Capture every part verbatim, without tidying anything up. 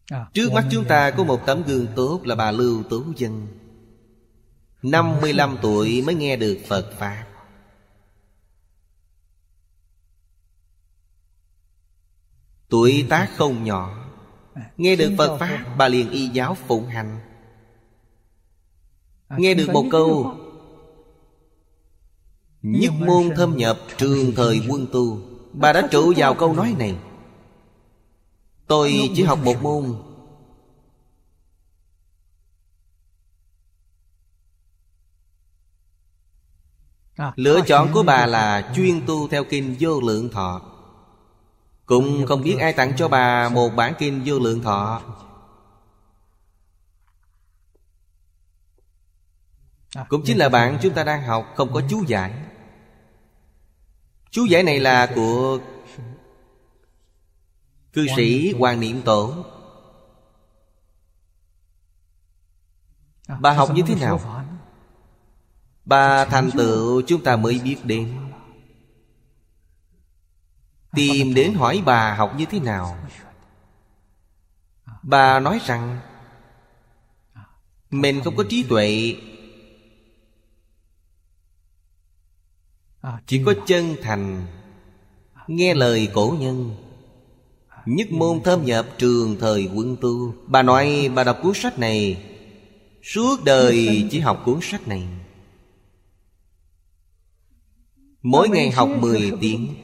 Trước mắt chúng ta có một tấm gương tốt là bà Lưu Tú Vân. Năm mươi lăm tuổi mới nghe được Phật Pháp. Tuổi tác không nhỏ. Nghe được Phật Pháp, bà liền y giáo phụng hành. Nghe được một câu nhất môn thâm nhập, trường thời quân tu, bà đã trụ vào câu nói này. Tôi chỉ học một môn, lựa chọn của bà là chuyên tu theo kinh Vô Lượng Thọ. Cũng không biết ai tặng cho bà một bản kinh Vô Lượng Thọ. Cũng chính là bản chúng ta đang học, không có chú giải. Chú giải này là của cư sĩ Hoàng Niệm Tổ. Bà học như thế nào? Bà thành tựu chúng ta mới biết đến. Tìm đến hỏi bà học như thế nào. Bà nói rằng mình không có trí tuệ, chỉ có chân thành, nghe lời cổ nhân, nhất môn thâm nhập, trường thời quân tu. Bà nói bà đọc cuốn sách này, suốt đời chỉ học cuốn sách này. Mỗi ngày học mười tiếng.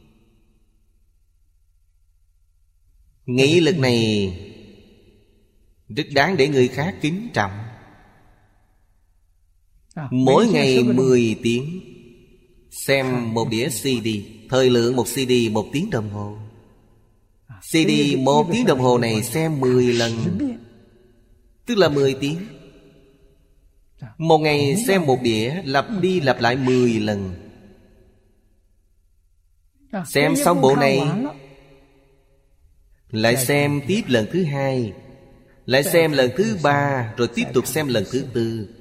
Nghị lực này rất đáng để người khác kính trọng. Mỗi ngày mười tiếng. Xem một đĩa xê đê. Thời lượng một xê đê một tiếng đồng hồ. xê đê một tiếng đồng hồ này xem mười lần, tức là mười tiếng. Một ngày xem một đĩa, lặp đi lặp lại mười lần. Xem xong bộ này, lại xem tiếp lần thứ hai, lại xem lần thứ ba, rồi tiếp tục xem lần thứ tư.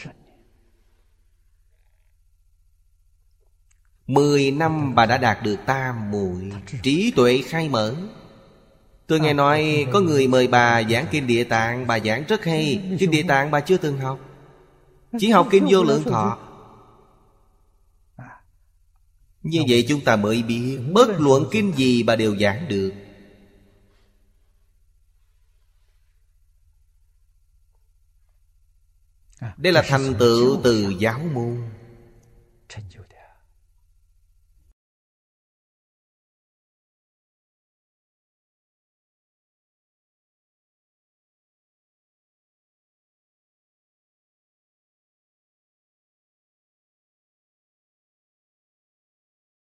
Mười năm bà đã đạt được tam muội, trí tuệ khai mở. Tôi nghe nói có người mời bà giảng kinh Địa Tạng, bà giảng rất hay. Kinh Địa Tạng bà chưa từng học, chỉ học kinh Vô Lượng Thọ. Như vậy chúng ta mới biết bất luận kinh gì bà đều giảng được. Đây là thành tựu từ giáo môn.